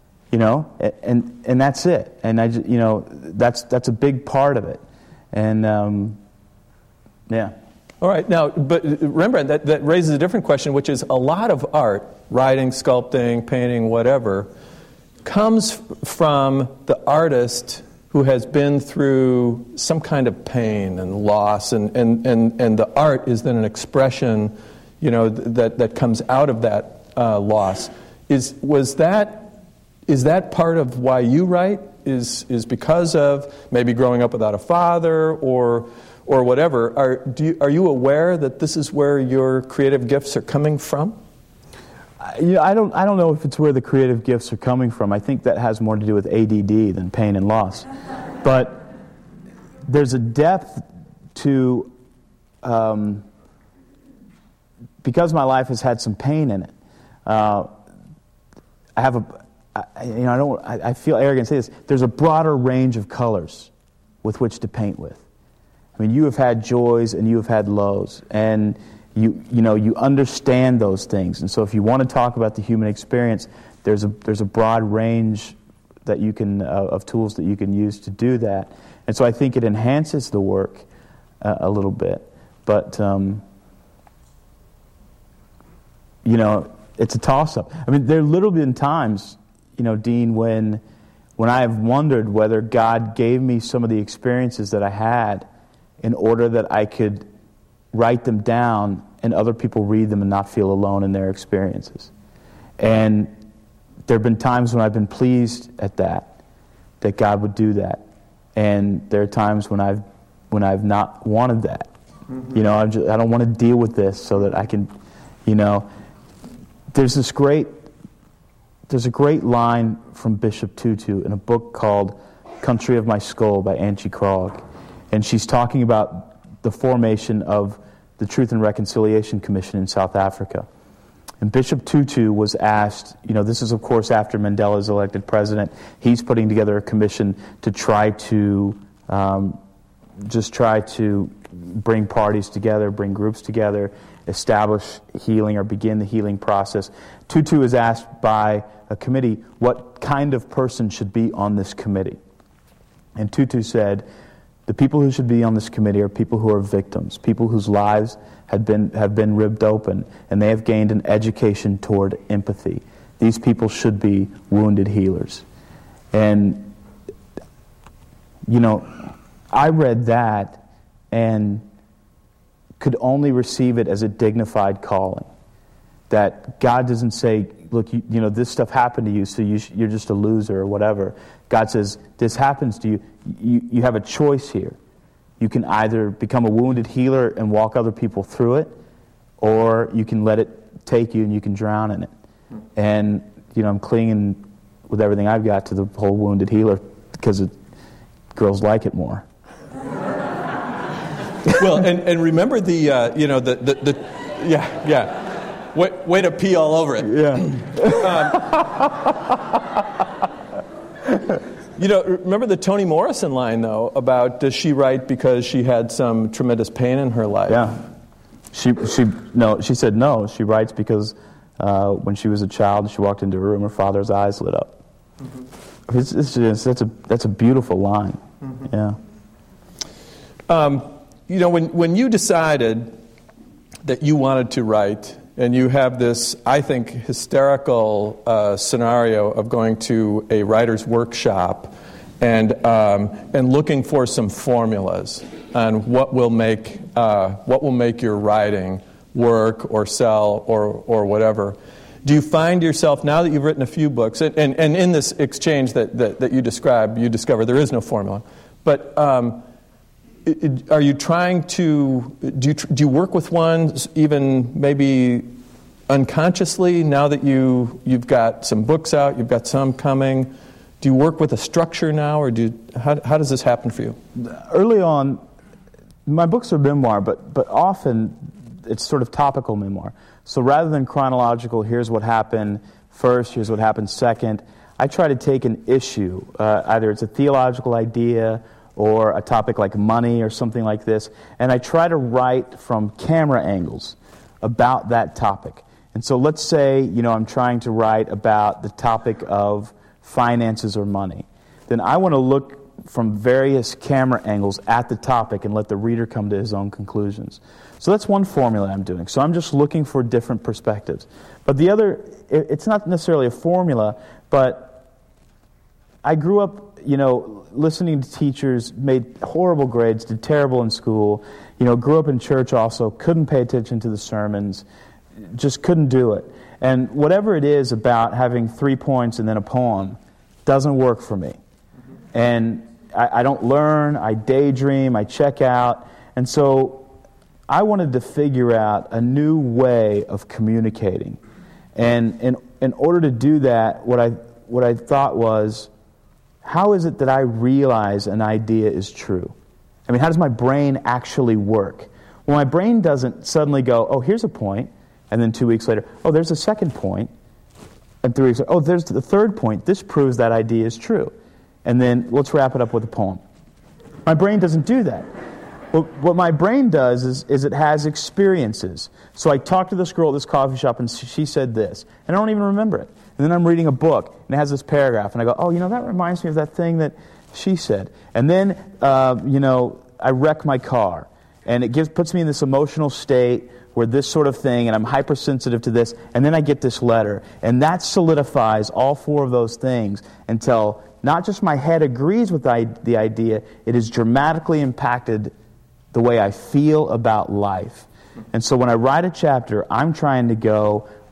And that's it. And that's a big part of it. And, yeah. All right. Now, but Rembrandt, that raises a different question, which is a lot of art, writing, sculpting, painting, whatever, comes from the artist who has been through some kind of pain and loss, and the art is then an expression, that comes out of that loss. Is that part of why you write? Is because of maybe growing up without a father or whatever? Are you aware that this is where your creative gifts are coming from? I don't know if it's where the creative gifts are coming from. I think that has more to do with ADD than pain and loss. But there's a depth to, because my life has had some pain in it. I feel arrogant to say this. There's a broader range of colors with which to paint with. I mean, you have had joys and you have had lows, and you understand those things. And so, if you want to talk about the human experience, there's a broad range that you can of tools that you can use to do that. And so, I think it enhances the work a little bit. But it's a toss-up. I mean, there have literally been times, Dean, when I have wondered whether God gave me some of the experiences that I had in order that I could write them down and other people read them and not feel alone in their experiences. And there have been times when I've been pleased at that God would do that. And there are times when I've not wanted that. You know, I don't want to deal with this so that I can, you know. There's a great line from Bishop Tutu in a book called Country of My Skull by Angie Krog. And she's talking about the formation of the Truth and Reconciliation Commission in South Africa. And Bishop Tutu was asked, you know, this is of course after Mandela is elected president, he's putting together a commission to try to bring parties together, bring groups together, establish healing or begin the healing process. Tutu is asked by a committee what kind of person should be on this committee. And Tutu said, the people who should be on this committee are people who are victims, people whose lives have been ripped open, and they have gained an education toward empathy. These people should be wounded healers. And, you know, I read that and could only receive it as a dignified calling. That God doesn't say, look, you know, this stuff happened to you, so you're just a loser or whatever. God says, this happens to you. You have a choice here. You can either become a wounded healer and walk other people through it, or you can let it take you and you can drown in it. And, you know, I'm clinging with everything I've got to the whole wounded healer because girls like it more. Well, and remember the way to pee all over it. Yeah. You know, remember the Toni Morrison line, though, about does she write because she had some tremendous pain in her life? Yeah. She said no. She writes because when she was a child, she walked into a room, her father's eyes lit up. Mm-hmm. That's a beautiful line. Mm-hmm. Yeah. You know, when you decided that you wanted to write, and you have this, I think, hysterical scenario of going to a writer's workshop and looking for some formulas on what will make your writing work or sell or whatever. Do you find yourself, now that you've written a few books, and in this exchange that you describe, you discover there is no formula, but are you trying to, do you work with one even maybe unconsciously now that you've got some books out, you've got some coming? Do you work with a structure now, or how does this happen for you? Early on, my books are memoir, but often it's sort of topical memoir. So rather than chronological, here's what happened first, here's what happened second, I try to take an issue, either it's a theological idea or a topic like money or something like this, and I try to write from camera angles about that topic. And so let's say, you know, I'm trying to write about the topic of finances or money. Then I want to look from various camera angles at the topic and let the reader come to his own conclusions. So that's one formula I'm doing. So I'm just looking for different perspectives. But the other, it's not necessarily a formula, but I grew up, you know, listening to teachers, made horrible grades, did terrible in school, you know, grew up in church also, couldn't pay attention to the sermons, just couldn't do it. And whatever it is about having 3 points and then a poem doesn't work for me. And I don't learn, I daydream, I check out. And so I wanted to figure out a new way of communicating. And in order to do that, what I thought was, how is it that I realize an idea is true? I mean, how does my brain actually work? Well, my brain doesn't suddenly go, oh, here's a point, and then 2 weeks later, oh, there's a second point, and 3 weeks later, oh, there's the third point. This proves that idea is true. And then let's wrap it up with a poem. My brain doesn't do that. What my brain does is it has experiences. So I talked to this girl at this coffee shop, and she said this, and I don't even remember it. And then I'm reading a book, and it has this paragraph, and I go, oh, you know, that reminds me of that thing that she said. And then, you know, I wreck my car, and it puts me in this emotional state where this sort of thing, and I'm hypersensitive to this, and then I get this letter. And that solidifies all 4 of those things until not just my head agrees with the idea, it has dramatically impacted the way I feel about life. And so when I write a chapter, I'm trying to go,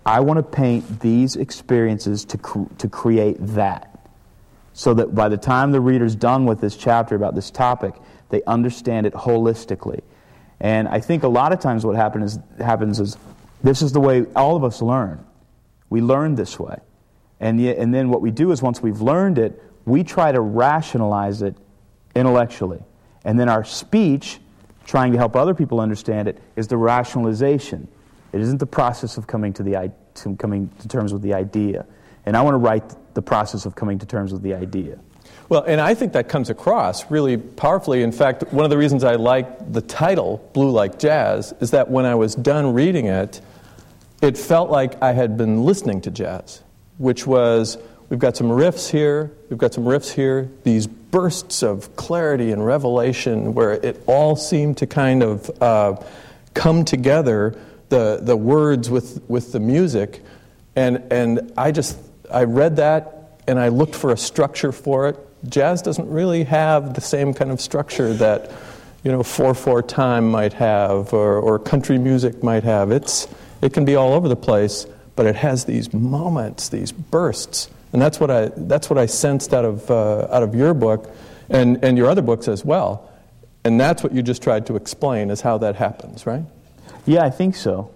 I want to paint these experiences to create that. So that by the time the reader's done with this chapter about this topic, they understand it holistically. And I think a lot of times what happens is this is the way all of us learn. We learn this way. And then what we do is once we've learned it, we try to rationalize it intellectually. And then our speech, trying to help other people understand it, is the rationalization. It isn't the process of coming to terms with the idea. And I want to write the process of coming to terms with the idea. Well, and I think that comes across really powerfully. In fact, one of the reasons I like the title, Blue Like Jazz, is that when I was done reading it, it felt like I had been listening to jazz, which was, we've got some riffs here, these bursts of clarity and revelation where it all seemed to kind of come together, the words with the music, and I read that and I looked for a structure for it. Jazz doesn't really have the same kind of structure that 4/4 time might have or country music might have. It can be all over the place, but it has these moments, these bursts, and that's what I sensed out of your book and your other books as well. And that's what you just tried to explain is how that happens, right? Yeah, I think so.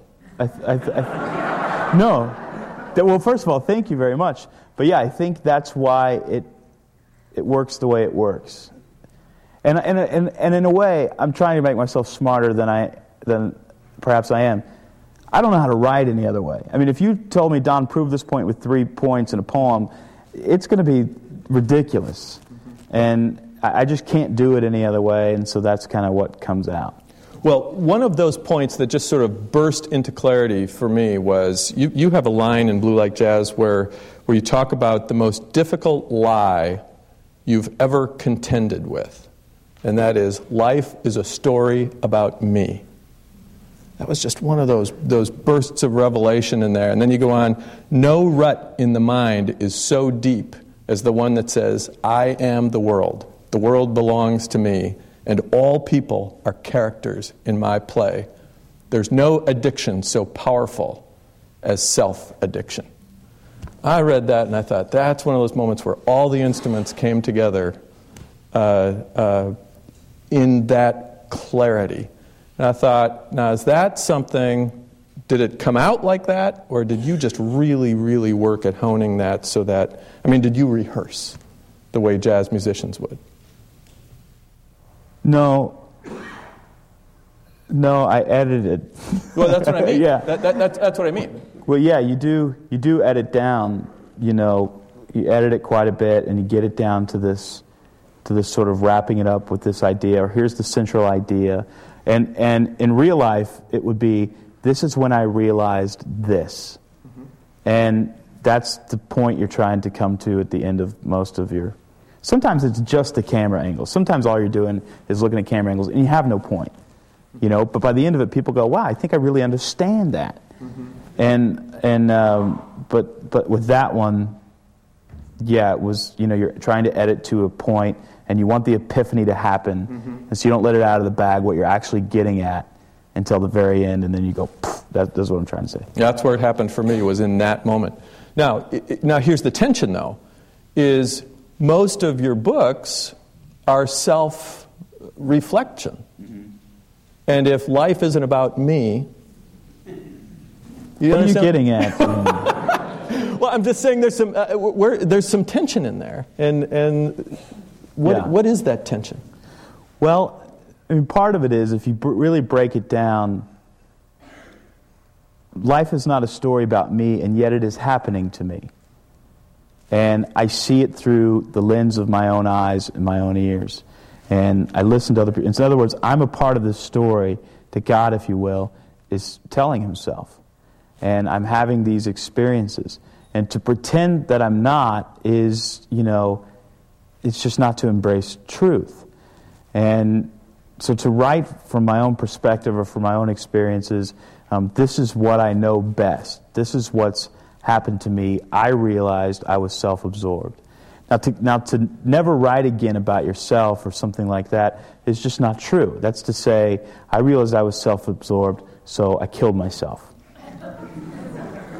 No. Well, first of all, thank you very much. But yeah, I think that's why it works the way it works. And in a way, I'm trying to make myself smarter than perhaps I am. I don't know how to write any other way. I mean, if you told me, Don, prove this point with 3 points in a poem, it's going to be ridiculous. And I just can't do it any other way, and so that's kind of what comes out. Well, one of those points that just sort of burst into clarity for me was, you have a line in Blue Like Jazz where you talk about the most difficult lie you've ever contended with. And that is, life is a story about me. That was just one of those bursts of revelation in there. And then you go on, no rut in the mind is so deep as the one that says, I am the world belongs to me, and all people are characters in my play. There's no addiction so powerful as self-addiction. I read that and I thought, that's one of those moments where all the instruments came together in that clarity. And I thought, now is that something, did it come out like that, or did you just really, really work at honing that so that, did you rehearse the way jazz musicians would? No, I edited. Well, that's what I mean. Yeah. That's what I mean. Well, yeah, you do edit down, you edit it quite a bit and you get it down to this sort of wrapping it up with this idea, or here's the central idea. And in real life, it would be, this is when I realized this. Mm-hmm. And that's the point you're trying to come to at the end of most of your... Sometimes it's just the camera angles. Sometimes all you're doing is looking at camera angles, and you have no point. But by the end of it, people go, wow, I think I really understand that. Mm-hmm. But with that one, yeah, it was, you're trying to edit to a point, and you want the epiphany to happen, mm-hmm. and so you don't let it out of the bag what you're actually getting at until the very end, and then you go, that's what I'm trying to say. That's where it happened for me, was in that moment. Now here's the tension, though, is most of your books are self-reflection. Mm-hmm. And if life isn't about me... What are you getting at? Well, I'm just saying there's some tension in there. And what is that tension? Well, part of it is, if you really break it down, life is not a story about me, and yet it is happening to me. And I see it through the lens of my own eyes and my own ears. And I listen to other people. In other words, I'm a part of this story that God, if you will, is telling himself. And I'm having these experiences. And to pretend that I'm not is, it's just not to embrace truth. And so to write from my own perspective or from my own experiences, this is what I know best. This is what's happened to me. I realized I was self-absorbed. Now to never write again about yourself or something like that is just not true. That's to say, I realized I was self-absorbed, so I killed myself.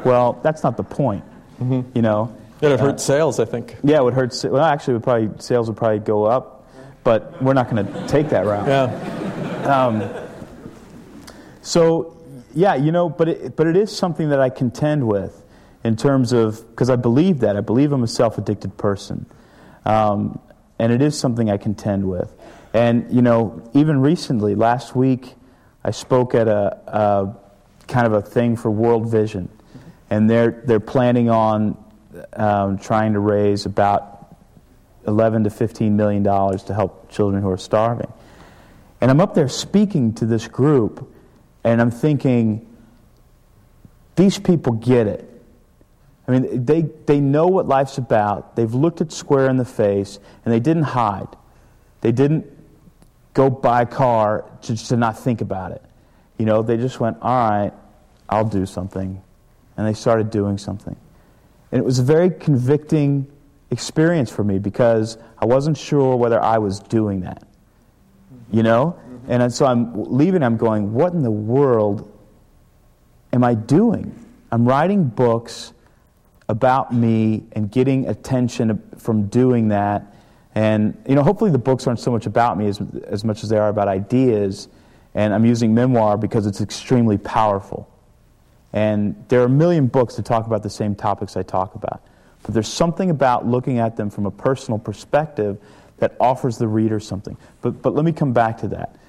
Well, that's not the point, you know. It would hurt sales, I think. Yeah, it would hurt. Well, actually, sales would probably go up, but we're not going to take that route. Yeah. So, yeah, you know, but it is something that I contend with in terms of, because I believe that. I believe I'm a self-addicted person. And it is something I contend with. And, you know, even recently, last week, I spoke at a kind of a thing for World Vision. And they're planning on trying to raise about $11 to $15 million to help children who are starving. And I'm up there speaking to this group, and I'm thinking, these people get it. I mean, they know what life's about. They've looked it square in the face, and they didn't hide. They didn't go buy a car to not think about it. You know, they just went, all right, I'll do something. And they started doing something. And it was a very convicting experience for me because I wasn't sure whether I was doing that. You know? And so I'm leaving, I'm going, what in the world am I doing? I'm writing books about me and getting attention from doing that. And, you know, hopefully the books aren't so much about me as much as they are about ideas. And I'm using memoir because it's extremely powerful. And there are a million books that talk about the same topics I talk about. But there's something about looking at them from a personal perspective that offers the reader something. But let me come back to that.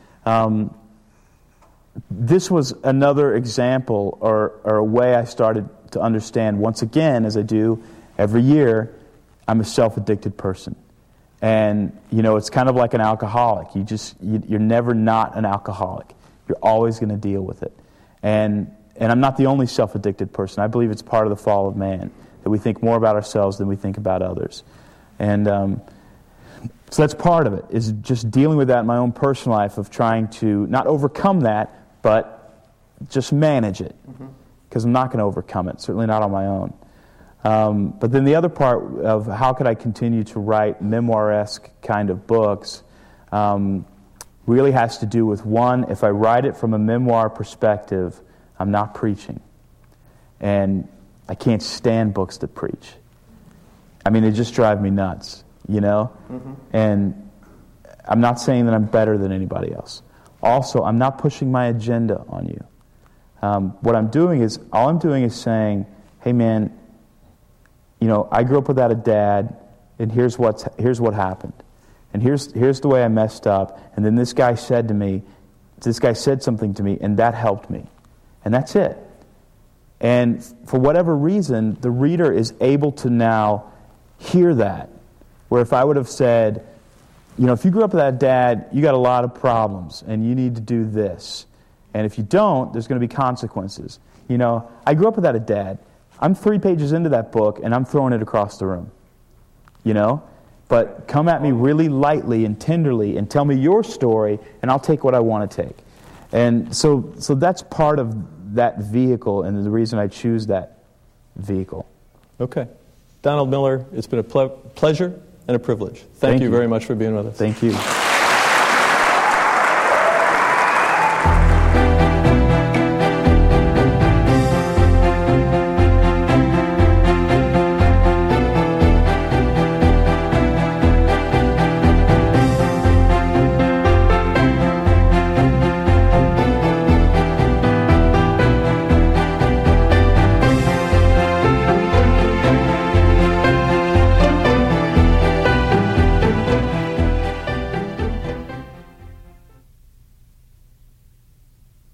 This was another example or a way I started to understand, once again, as I do every year, I'm a self-addicted person. And, you know, it's kind of like an alcoholic. You're never not an alcoholic. You're always going to deal with it. And I'm not the only self-addicted person. I believe it's part of the fall of man, that we think more about ourselves than we think about others. And so that's part of it, is just dealing with that in my own personal life, of trying to not overcome that, but just manage it. Because I'm not going to overcome it, certainly not on my own. But then the other part of how could I continue to write memoir-esque kind of books really has to do with, one, if I write it from a memoir perspective, I'm not preaching. And I can't stand books that preach. I mean, they just drive me nuts, you know? And I'm not saying that I'm better than anybody else. Also, I'm not pushing my agenda on you. What I'm doing is, all I'm doing is saying, hey man, you know, I grew up without a dad, and here's what happened. And here's the way I messed up, and then this guy said something to me, and that helped me. And that's it. And for whatever reason, the reader is able to now hear that. Where if I would have said, you know, if you grew up with that dad, you got a lot of problems, and you need to do this. And if you don't, there's going to be consequences. You know, I grew up without a dad. I'm 3 pages into that book, and I'm throwing it across the room. You know? But come at me really lightly and tenderly and tell me your story, and I'll take what I want to take. And so that's part of that vehicle, and the reason I choose that vehicle. Okay. Donald Miller, it's been a pleasure and a privilege. Thank you very much for being with us. Thank you.